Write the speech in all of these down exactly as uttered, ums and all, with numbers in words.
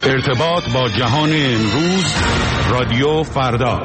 ارتباط با جهان امروز، رادیو فردا.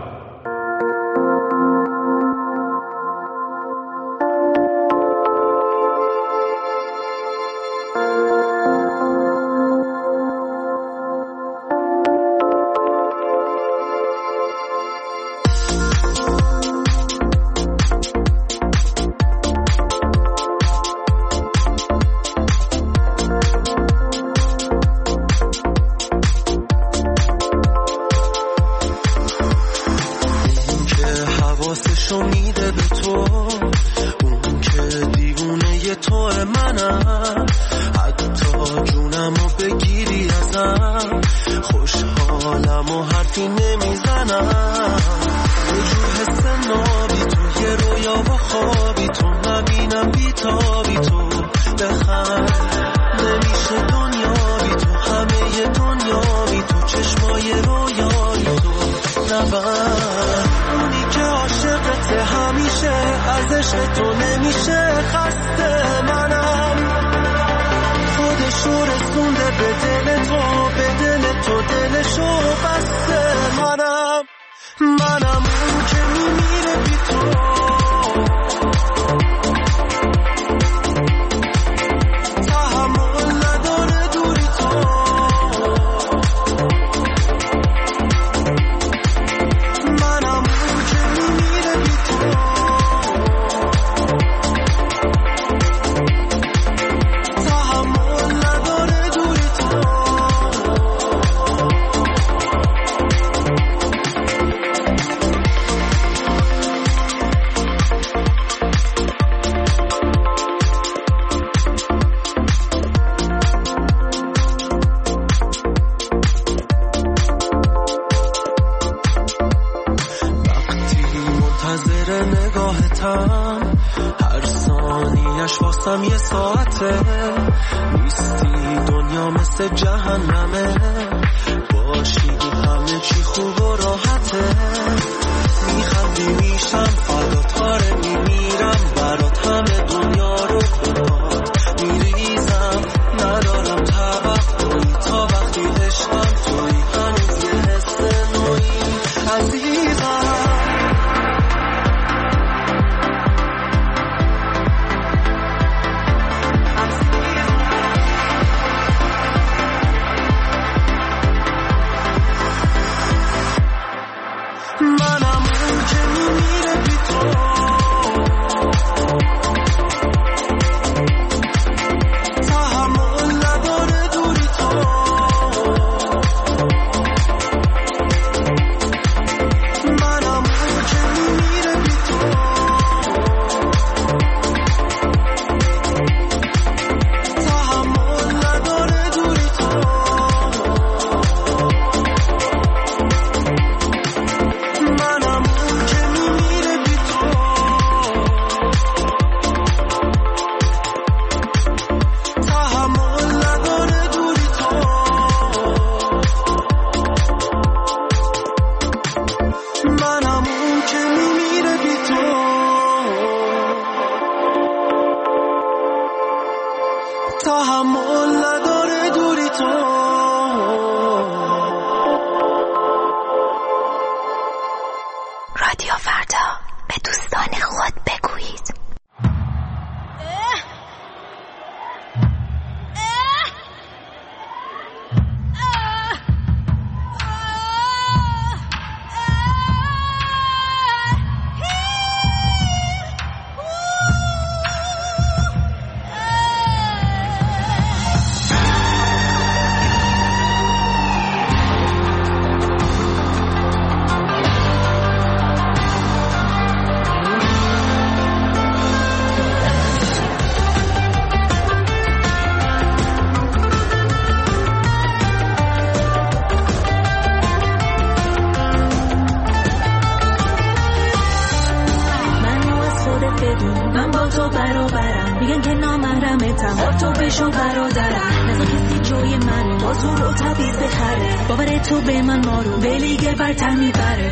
باور تو به من ما رو به لیگ برتر میبره.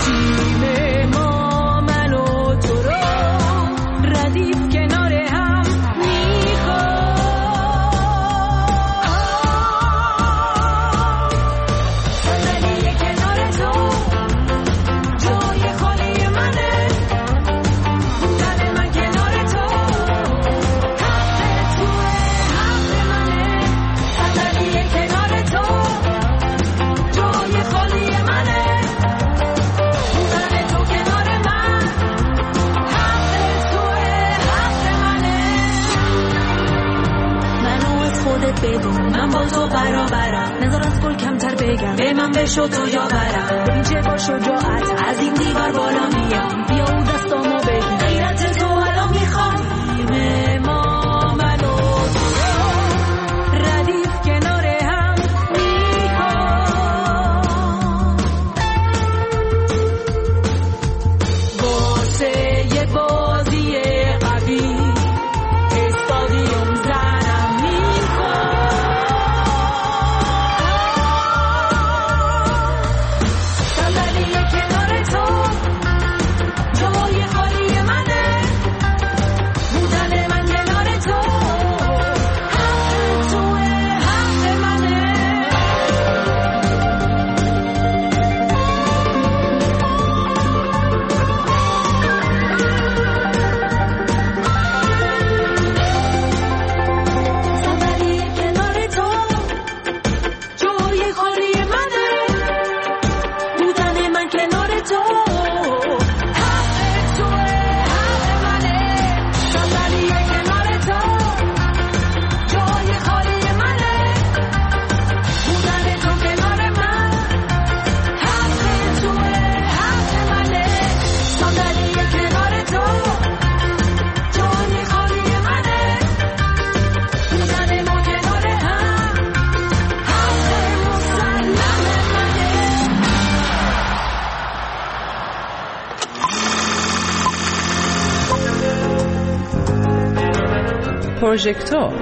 تیم ما من و تو رو ردیف کنار هم میخواد. بدون من با تو برابرم، نظر از گل کمتر بگم، به من بشو تو یاورم، ببین چه با شجاعت از این دیوار بالا میام، بیا اون دستامو بگیر، غیرت تو الان میخوام ما منو ردیف کنار هم میخوام، واسه یه بازی قوی استادیوم زنم میخوام، صندلی کنار تو جای خالی منه، بودن من کنار تو حق توه، حق منه. صندلی کنار تو جای خالی منه، بودن من کنار تو حق توه، حق منه. صندلی کنار تو جای خالی منه، بودن تو کنار من حق توه، حق منه. صندلی کنار تو جای خالی منه، بودن ما کنار هم حق مسلم منه. پروژکتور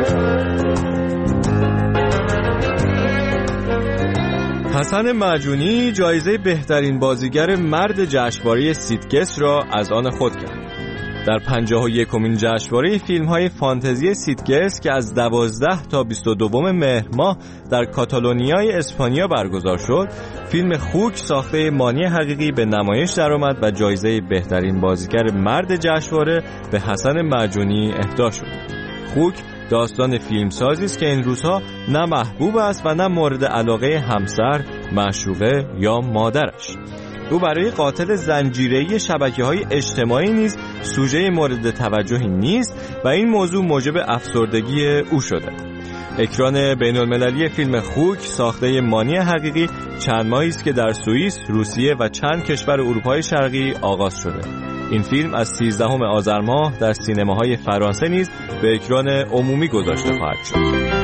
حسن معجونی جایزه بهترین بازیگر مرد جشنواره سیتگس را از آن خود کرد. در پنجاه و یکمین جشنواره فیلم‌های فانتزی سیتگس که از دوازده تا بیست و دو مهر ماه در کاتالونیای اسپانیا برگزار شد، فیلم خوک ساخته مانی حقیقی به نمایش درآمد و جایزه بهترین بازیگر مرد جشنواره به حسن معجونی اهدا شد. خوک داستان فیلمسازی است که این روزها نه محبوب است و نه مورد علاقه همسر، معشوقه یا مادرش. او برای قاتل زنجیره‌ای شبکه‌های اجتماعی نیز سوژه مورد توجهی نیست و این موضوع موجب افسردگی او شده. اکران بین‌المللی فیلم خوک ساخته مانی حقیقی چند ماهی است که در سوئیس، روسیه و چند کشور اروپای شرقی آغاز شده. این فیلم از سیزدهم آذر ماه در سینماهای فرانسه نیز به اکران عمومی گذاشته خواهد شد.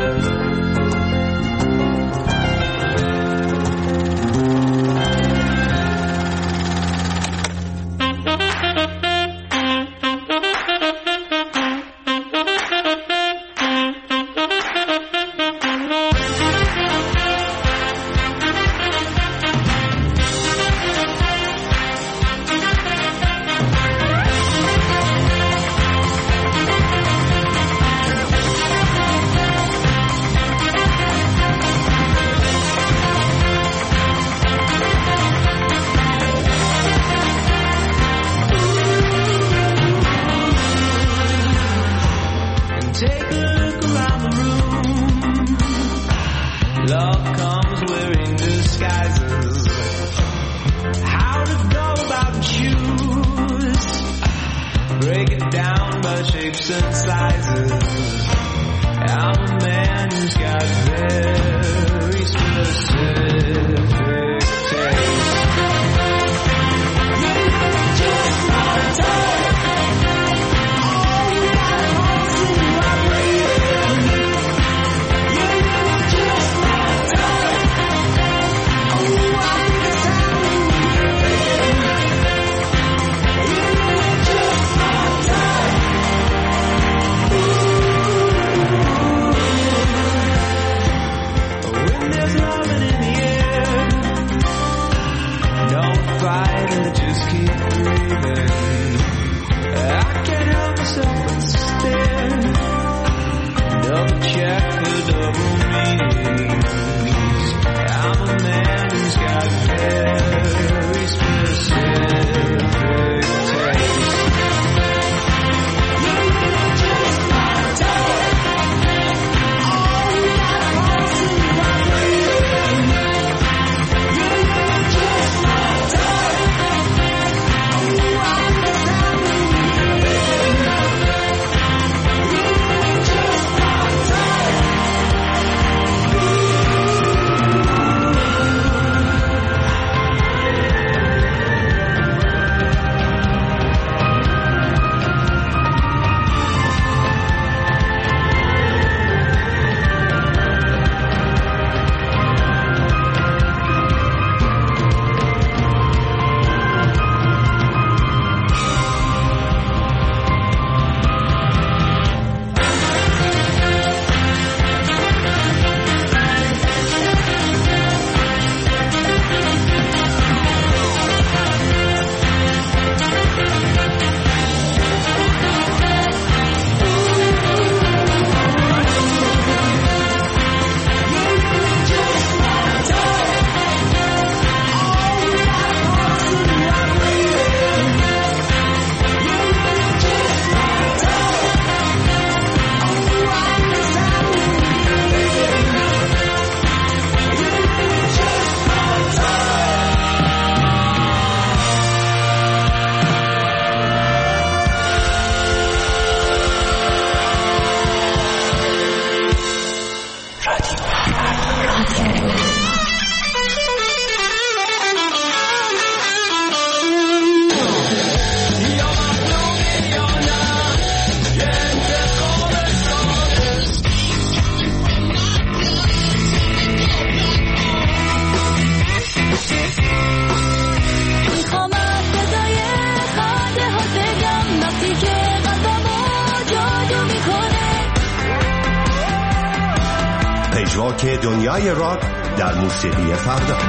راک دنیای راک در موسیقی فردا.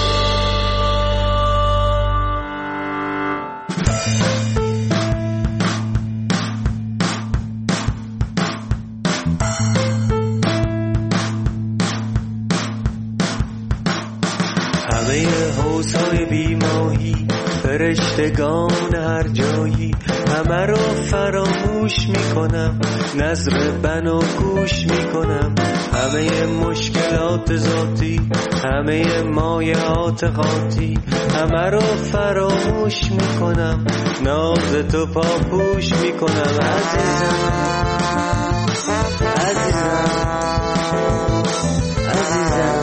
همه حوضای بیماهی، فرشتگان هر جایی، همه رو فراموش میکنم، نظر بنا گوش میکنم. همه مشکلات ذاتی، همه مایعات خاطی، همه رو فراموش میکنم، ناز تو پاپوش میکنم. عزیزم عزیزم عزیزم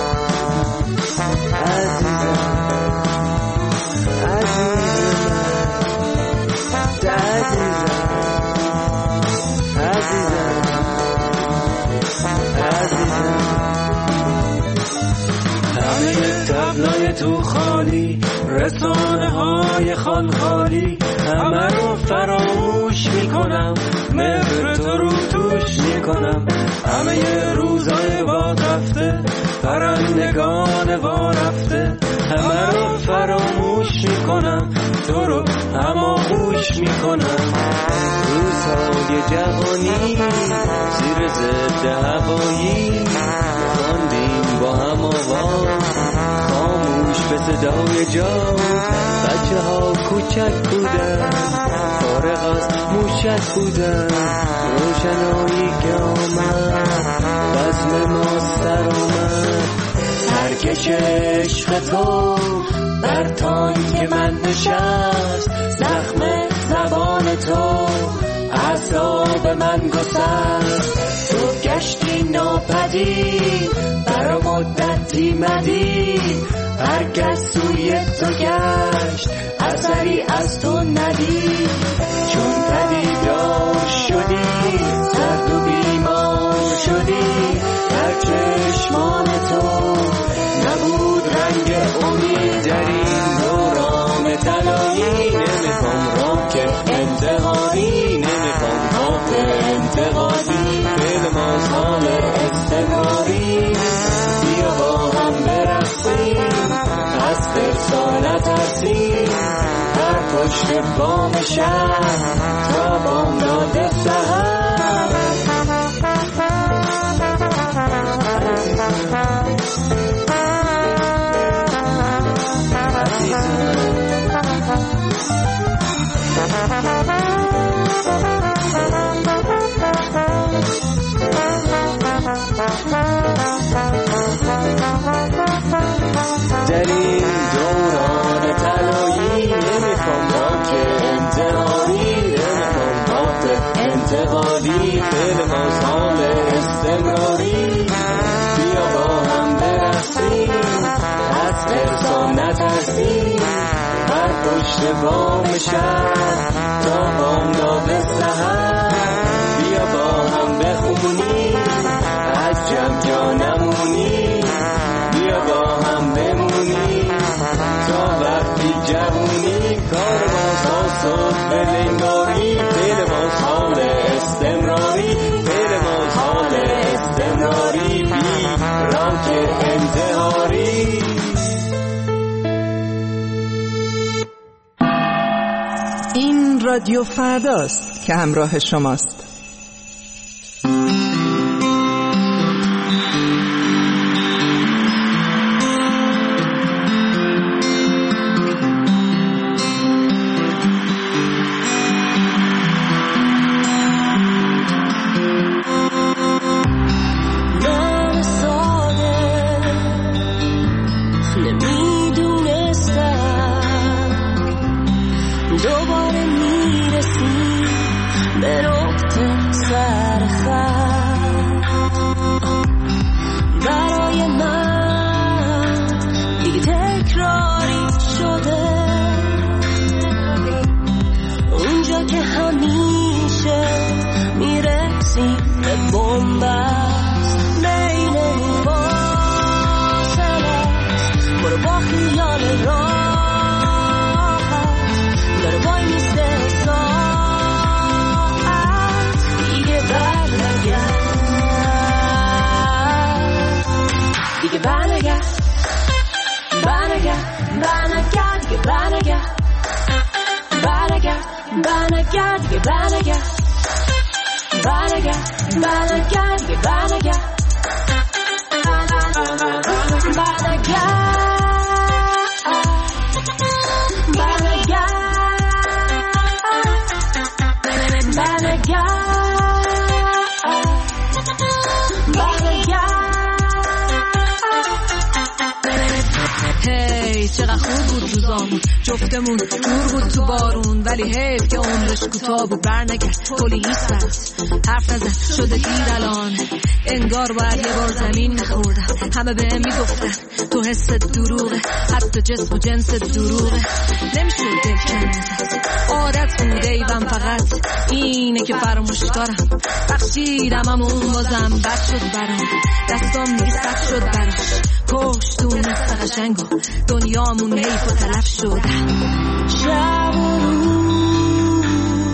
تبلای تو خالی، رسانه های خالخالی، همه رو فراموش میکنم، مهر تو رو توش میکنم. همه روزای باد رفته، پرندگان وا رفته، همه رو فراموش میکنم، تو رو هماغوش میکنم. روزهای جوانی زیر ضد هوایی، خواندیم با هم آواز خاموش به صدای جاز. بچه ها کوچک بودن، فارغ از موشک بودن، روشنایی که آمد بزم ما سر اومد. ترکش عشق تو بر تانک من نشست، زخم زبان تو اعصاب من گسست. تو گشتی ناپدید، برا مدتی مدید، هر کس سوی تو گشت اثری از تو ندید. چون پدیدار شدی، سرد و بیمار شدی، در چشمان تو نبود رنگ امید. در این دوران طلایی نمیخوام راک انتقادی، نمیخوام راک انتقادی، فعل ما سال استمراری. بیا با هم برقصیم، از فرسا نترسیم، در پشت بام شهر تا بامداد سحر. در این دوران طلایی نمیخوام راک انتقادی، نمیخوام راک انتقادی، فعل ما سال استمراری. بیا با هم برقصیم، از فرسا نترسیم، بر پشت بام شهر تا بامداد سحر. بیا با هم بخونیم، از جمع جا نمونیم، بیا با هم بمونیم تا وقتی جوونی. کار ما ساز به لنگاری، فعل ما سال استمراری، فعل ما سال استمراری، بی راک انتحاری. این رادیو فرداست که همراه شماست. دوباره میرسی به نقطه برنگرد برنگرد برنگرد دیگه برنگرد برنگرد برنگرد دیگه برنگرد چقدر خوب بود روزامون جفتمون نور بود تو بارون ولی حیف که عمرش کوتاه بود برنگرد کلی هیچ سرت حرف نزن شده دیر الان انگار باید یه بار زمین میخوردم همه به هم میگفتن تو حس دروغه حتی جسم و جنس دروغه نمیشه دل کنه عادت بوده ایوم فقط اینه که فراموش کارم بخشیدم همون بازم بد شد برام دستام دیگه سخت شد براش کش دونست قشنگو دنیامون حیف و تلف شد شب و روز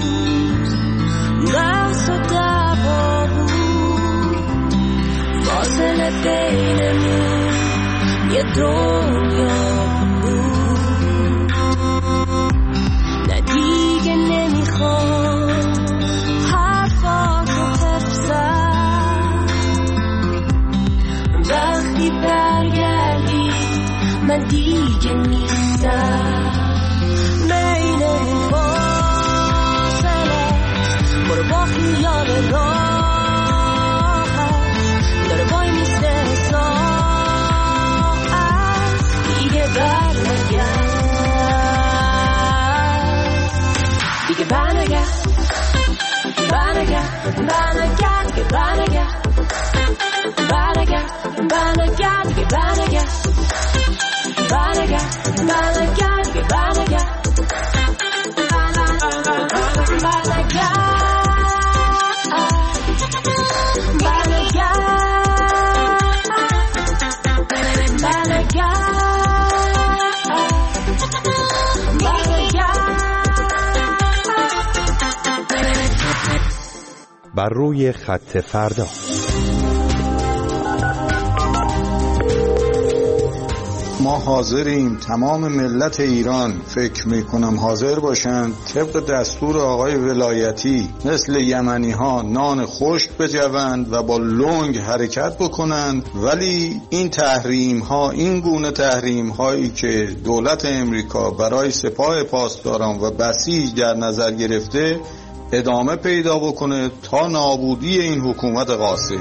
بحث و دعوا بود فاصله بینمون یه دنیا بود نه دیگه نمیخوام حرفاتو بفزم وقتی برگردی من دیگه نیستم بین این فاصله برو با خیال راحت داره وای میسته ساعت دیگه برنگرد دیگه برنگرد برنگرد برنگرد دیگه برنگرد برنگرد برنگرد دیگه برنگرد برنگرد برنگرد دیگه برنگرد بر روی خط فردا. ما حاضریم تمام ملت ایران فکر میکنم حاضر باشند طبق دستور آقای ولایتی مثل یمنی ها نان خشک بجوند و با لنگ حرکت بکنند، ولی این تحریم ها این گونه تحریم هایی که دولت امریکا برای سپاه پاسداران و بسیج در نظر گرفته ادامه پیدا بکنه تا نابودی این حکومت غاصب.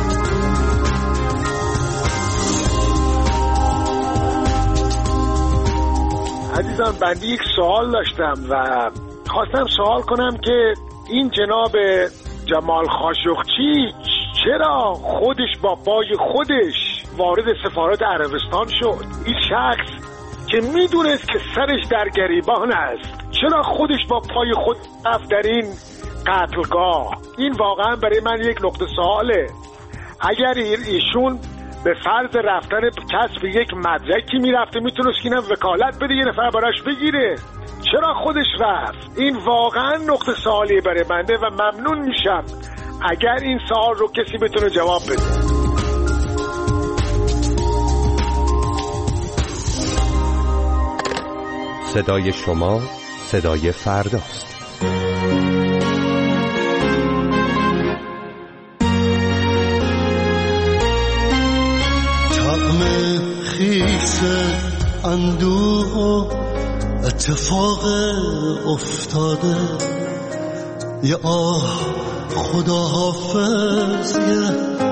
عزیزان بنده یک سوال داشتم و خواستم سوال کنم که این جناب جمال خاشقچی چرا خودش با پای خودش وارد سفارت عربستان شد؟ این شخص که میدونست که سرش در گریبان است چرا خودش با پای خود رفت در این قتلگاه؟ این واقعا برای من یک نقطه سواله. اگر ایشون به فرض رفتن کسب یک مدرکی میرفته میتونست که اینم وکالت بده یه نفر براش بگیره، چرا خودش رفت؟ این واقعا نقطه سوالی برای بنده و ممنون میشم اگر این سوال رو کسی بتونه جواب بده. صدای شما صدای فرداست. خیس اندوه و اتفاق افتاده، یه آه خدا حافظ، یه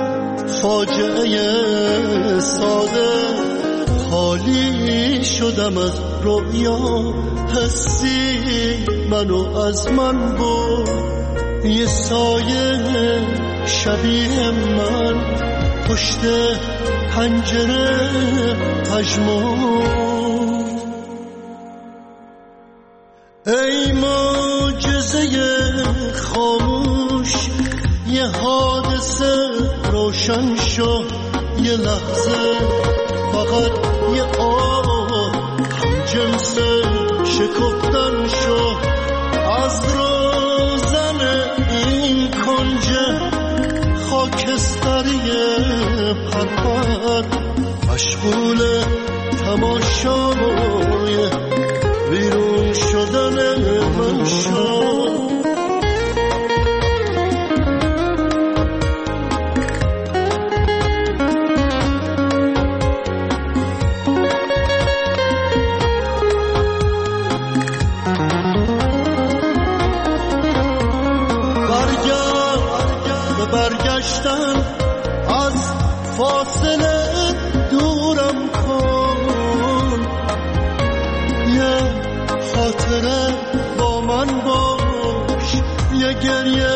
فاجعه ساده. خالی شدم از رویا، حسی منو از من برد، یه سایه شبیه من پشت پنجره پژمرد. ای معجزه خاموش، یه حادثه روشن شد، یه لحظه فقط یه آه هم جنس شکفتن شد. از روزن این کنجه خاکستری پرپر مشغول تماشای بیرون شدن من شد. برگشتن از فاصله دورم کن، یه خاطره با من باش، یه گریه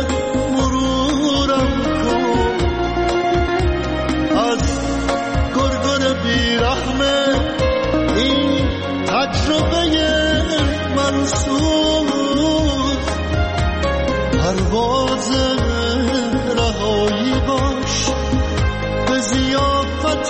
مرورم کن. از گرگر بیرحمه این تجربه منصور، پرواز رهایی باش به ضیافت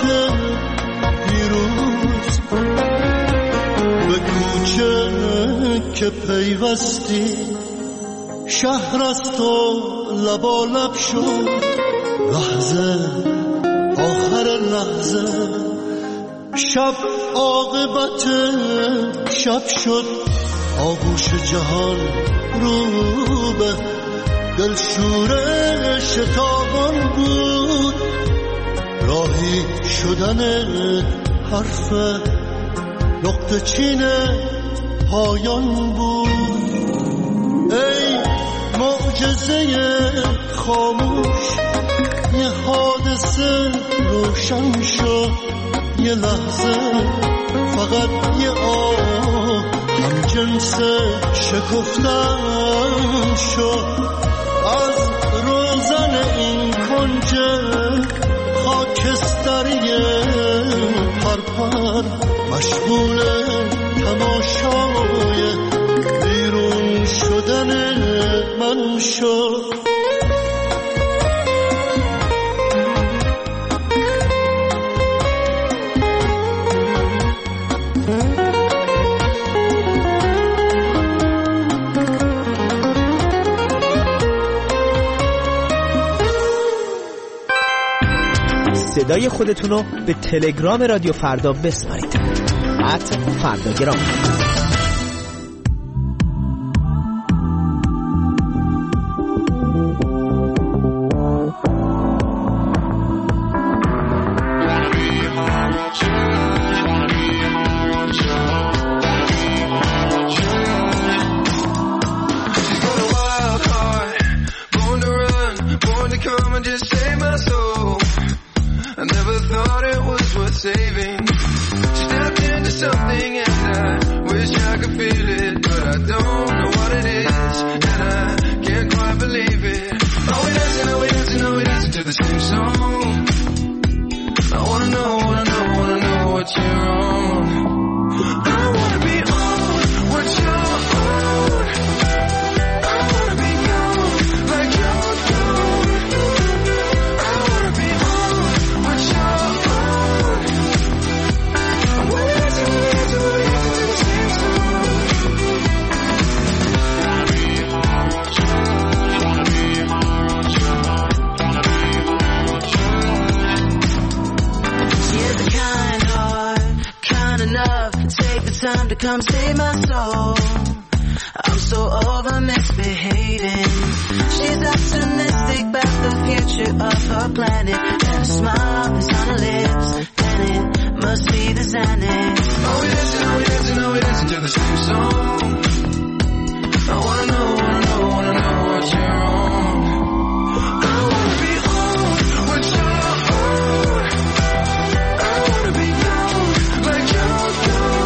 پیروز. به کوچه که پیوستی شهر است و لبالب شد، لحظه آخر لحظه شب عاقبت شب شد. آغوش جهان رو به دلشور شتابان بود، راهی شدن حرف نقطه چین پایان بود. ای معجزه خاموش، یه حادثه روشن شد، یه لحظه فقط یه آه هم جنس شکفتن شد. از روزن این کنج خاکستری پرپر مشغول تماشای بیرون شدن من شد. صدای خودتون رو به تلگرام رادیو فردا بسپارید. ات فرداگرام. Come save my soul. I'm so over misbehaving. She's optimistic about the future of her planet, and a smile is on her lips, and it must be the Xanax. Oh, we listen, oh, we listen, oh, we listen to the same song. I wanna know, wanna know, wanna know what you're on. I wanna be on what you're on. I wanna be gone like you're gone.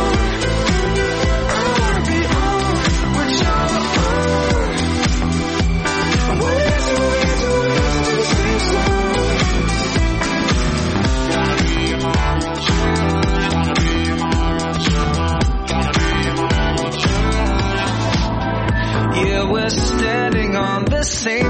We're standing on the same